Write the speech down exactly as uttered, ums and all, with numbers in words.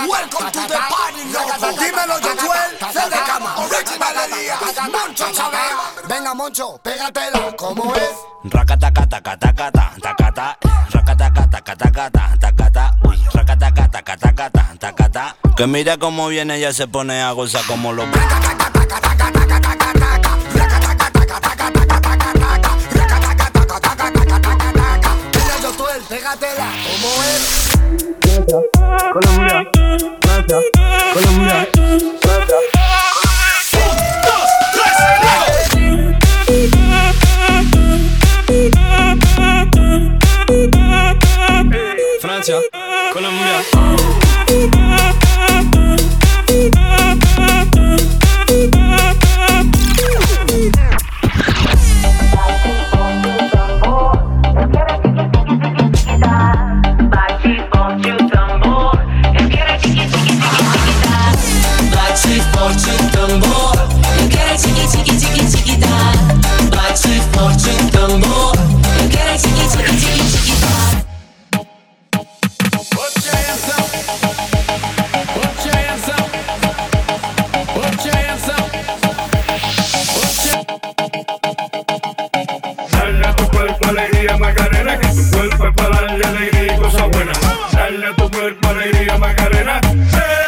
Welcome to the party, loco. Dímelo, Josuel, se de cama. Original Elías, Moncho Chabela. Venga, Moncho, pégatela, ¿cómo es? Racataca, taca, taca, taca, taca, racataca, taca, taca, taca, taca, uy, racataca, taca, taca, taca, taca. Que mira cómo viene, ella se pone a gozar como loco. Pégatela, ¿cómo es? Colombia, Francia, Colombia, Francia. Francia, Colombia. Macarena, que tu cuerpo es para darle alegría y cosas buenas. Dale a tu cuerpo alegría, Macarena.